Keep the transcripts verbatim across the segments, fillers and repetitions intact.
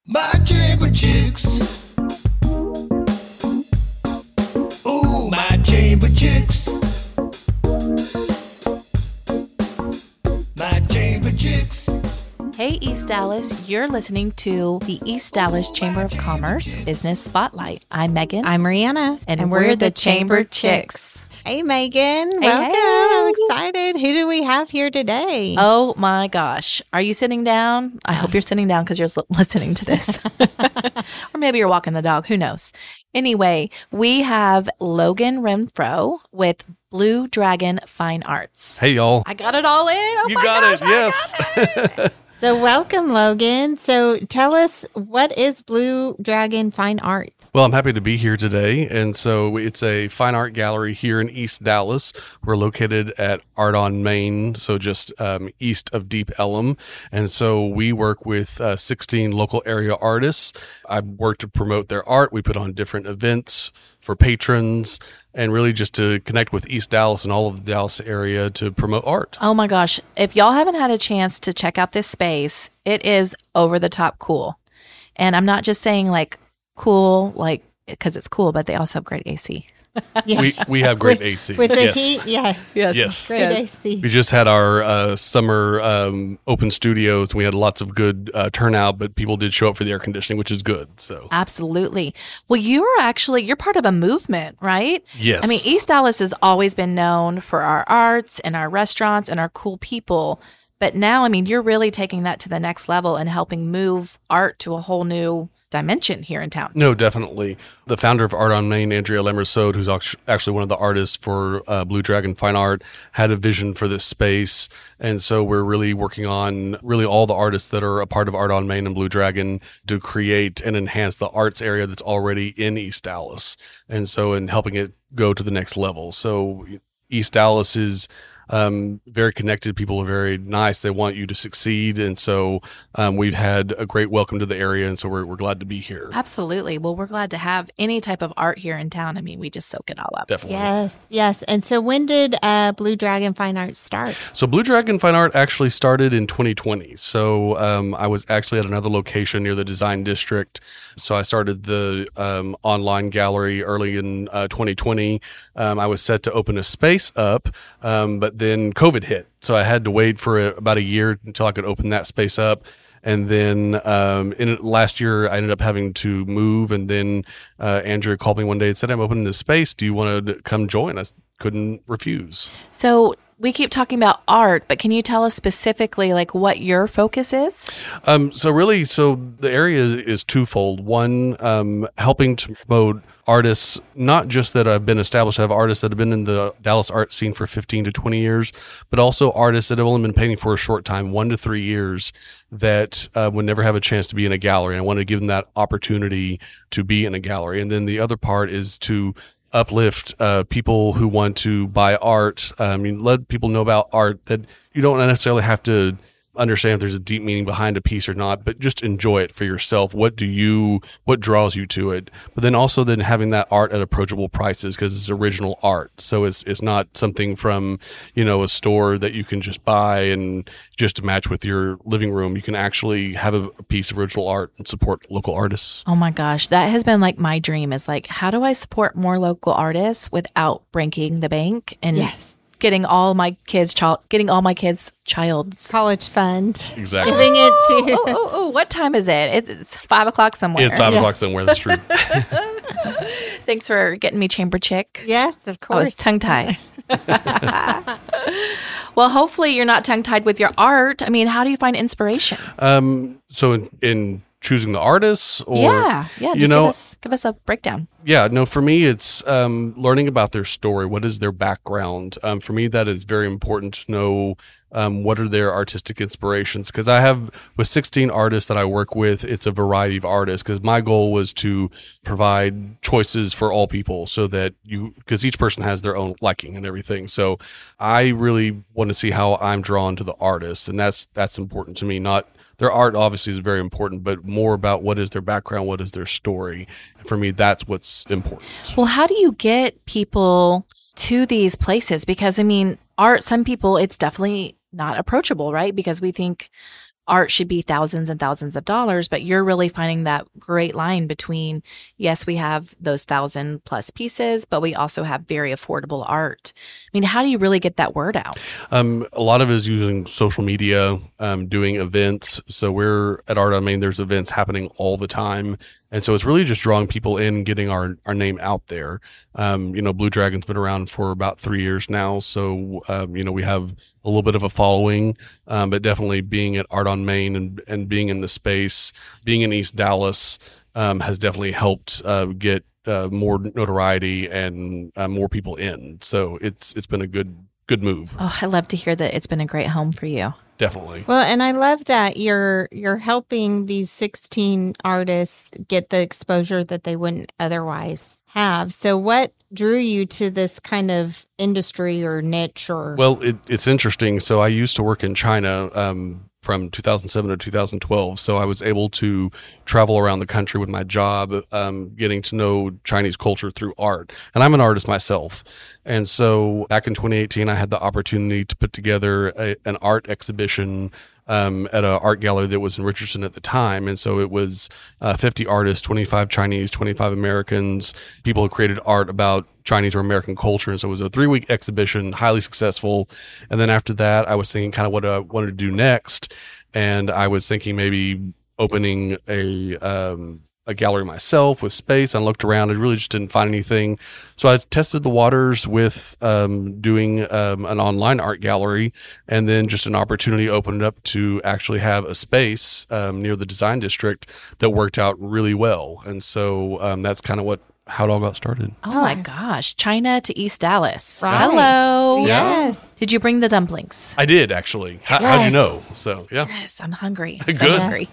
My chamber chicks. Ooh, my chamber chicks. My chamber chicks. Hey, East Dallas, you're listening to the East Dallas Chamber of Commerce Business Spotlight. I'm Megan. I'm Rihanna. And, and we're, we're the the Chamber Chamber Chicks. Hey, Megan. Hey, Welcome. hey. I'm excited. Who do we have here today? Oh my gosh. Are you sitting down? I hope you're sitting down because you're s- listening to this. Or maybe you're walking the dog. Who knows? Anyway, we have Logan Renfro with Blue Dragon Fine Arts. Hey, y'all. I got it all in. Oh You my got gosh, it. Yes. So welcome, Logan. So tell us, what is Blue Dragon Fine Arts? Well, I'm happy to be here today. And so it's a fine art gallery here in East Dallas. We're located at Art on Main, so just um, east of Deep Ellum. And so we work with uh, sixteen local area artists. I work to promote their art. We put on different events for patrons and really just to connect with East Dallas and all of the Dallas area to promote art. Oh my gosh. If y'all haven't had a chance to check out this space, it is over the top cool. And I'm not just saying like cool, like because it's cool, but they also have great A C. Yeah. We we have great with, A C. With the yes. heat, yes. Yes. Great Yes. A C. We just had our uh, summer um, open studios. We had lots of good uh, turnout, but people did show up for the air conditioning, which is good. So Absolutely. Well, you are actually, you're part of a movement, right? yes, I mean, East Dallas has always been known for our arts and our restaurants and our cool people. But now, I mean, you're really taking that to the next level and helping move art to a whole new dimension here in town. no, definitely. The founder of Art on Main, Andrea Lemersode, who's act- actually one of the artists for uh, Blue Dragon Fine Art, had a vision for this space. And so we're really working on really all the artists that are a part of Art on Main and Blue Dragon to create and enhance the arts area that's already in East Dallas. And so in helping it go to the next level. So East Dallas is um, very connected. People are very nice. They want you to succeed. And so um, we've had a great welcome to the area. And so we're, we're glad to be here. Absolutely. Well, we're glad to have any type of art here in town. I mean, we just soak it all up. Definitely. Yes, yes. And so when did uh, Blue Dragon Fine Arts start? So Blue Dragon Fine Art actually started in twenty twenty. So um, I was actually at another location near the Design District. So I started the um, online gallery early in uh, twenty twenty. Um, I was set to open a space up, um, but then COVID hit. So I had to wait for a, about a year until I could open that space up. And then um, in last year, I ended up having to move. And then uh, Andrea called me one day and said, I'm opening this space. Do you want to come join? I couldn't refuse. So we keep talking about art, but can you tell us specifically like what your focus is? Um, so really, so the area is, is twofold. One, um, helping to promote artists, not just that have been established. I have artists that have been in the Dallas art scene for fifteen to twenty years, but also artists that have only been painting for a short time, one to three years, that uh, would never have a chance to be in a gallery. And I want to give them that opportunity to be in a gallery. And then the other part is to uplift uh, people who want to buy art. I mean, let people know about art, that you don't necessarily have to understand if there's a deep meaning behind a piece or not, but just enjoy it for yourself. What do you, what draws you to it? But then also then having that art at approachable prices because it's original art. So it's, it's not something from, you know, a store that you can just buy and just to match with your living room. You can actually have a, a piece of original art and support local artists. Oh my gosh, that has been like my dream is like, how do I support more local artists without breaking the bank and Yes. getting all my kids, child, getting all my kids' child's. College fund. Exactly. Giving it to Oh, oh, oh, what time is it? It's, it's five o'clock somewhere. It's five Yeah. o'clock somewhere. That's true. Thanks for getting me chamber chick. Yes, of I was course. tongue tied. Well, hopefully you're not tongue tied with your art. I mean, how do you find inspiration? Um, so in, in choosing the artists or, yeah, yeah. Just you know, give us give us a breakdown. yeah, no, for me, it's um, learning about their story. What is their background? Um, for me, that is very important to know um, what are their artistic inspirations. Because I have, with sixteen artists that I work with, it's a variety of artists. Because my goal was to provide choices for all people so that you, because each person has their own liking and everything. So I really want to see how I'm drawn to the artist. And that's that's important to me, not their art obviously is very important, but more about what is their background, what is their story. And for me, that's what's important. Well, how do you get people to these places? Because I mean, art, some people, it's definitely not approachable, right? Because we think art should be thousands and thousands of dollars, but you're really finding that great line between, yes, we have those thousand plus pieces, but we also have very affordable art. I mean, how do you really get that word out? Um, a lot of it is using social media, um, doing events. So we're at Art on Main, there's events happening all the time. And so it's really just drawing people in, getting our, our name out there. Um, you know, Blue Dragon's been around for about three years now. So, um, you know, we have a little bit of a following, um, but definitely being at Art on Main and, and being in the space, being in East Dallas, um, has definitely helped, uh, get, uh, more notoriety and, uh, more people in. So it's, it's been a good, good move. Oh, I love to hear that it's been a great home for you. Definitely. Well, and I love that you're you're helping these sixteen artists get the exposure that they wouldn't otherwise have. So what drew you to this kind of industry or niche or Well, it, it's interesting. So I used to work in China um, from two thousand seven to two thousand twelve. So I was able to travel around the country with my job, um, getting to know Chinese culture through art. And I'm an artist myself. And so back in twenty eighteen, I had the opportunity to put together a, an art exhibition um, at an art gallery that was in Richardson at the time. And so it was uh, fifty artists, twenty-five Chinese, twenty-five Americans, people who created art about Chinese or American culture. And so it was a three-week exhibition, highly successful. And then after that, I was thinking kind of what I wanted to do next. And I was thinking maybe opening a um, a gallery myself with space. I looked around and really just didn't find anything. So I tested the waters with um, doing um, an online art gallery, and then just an opportunity opened up to actually have a space um, near the design district that worked out really well. And so um, that's kind of what how it all got started. Oh, my gosh. China to East Dallas. Right. Hello. Yes. Did you bring the dumplings? I did, actually. How, Yes. How'd you know? So, yeah. Yes, I'm hungry. I'm so Good. hungry.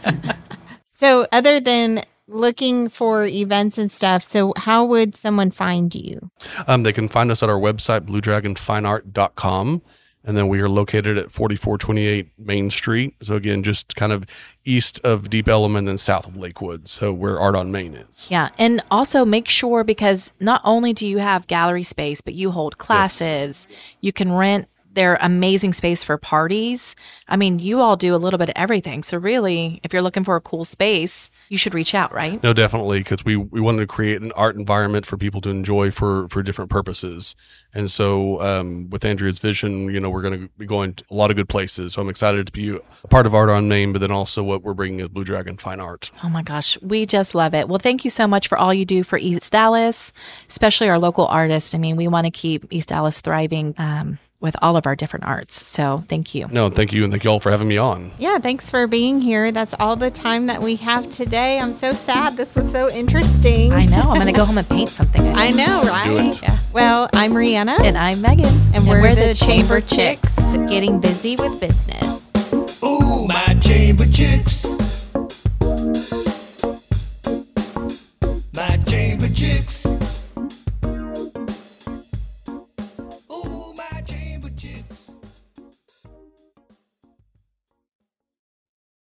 So other than looking for events and stuff, so how would someone find you? Um, they can find us at our website, blue dragon fine art dot com. And then we are located at forty-four twenty-eight Main Street. So again, just kind of east of Deep Ellum and then south of Lakewood. So where Art on Main is. Yeah. And also make sure, because not only do you have gallery space, but you hold classes, you can rent their amazing space for parties. I mean, you all do a little bit of everything. So really, if you're looking for a cool space, you should reach out, right? No, definitely, because we, we wanted to create an art environment for people to enjoy for, for different purposes. And so um, with Andrea's vision, you know, we're going to be going to a lot of good places. So I'm excited to be a part of Art on Main, but then also what we're bringing is Blue Dragon Fine Art. Oh my gosh, we just love it. Well, thank you so much for all you do for East Dallas, especially our local artists. I mean, we want to keep East Dallas thriving um, with all of our different arts. So thank you. No, thank you. And thank you all for having me on. Yeah, thanks for being here. That's all the time that we have today. I'm so sad. This was so interesting. I know. I'm going to go home and paint something. I know, right? Do it. Yeah. Well, I'm Rihanna. And I'm Megan. And we're, the, Chamber Chicks, getting busy with business. Ooh, my chamber chicks.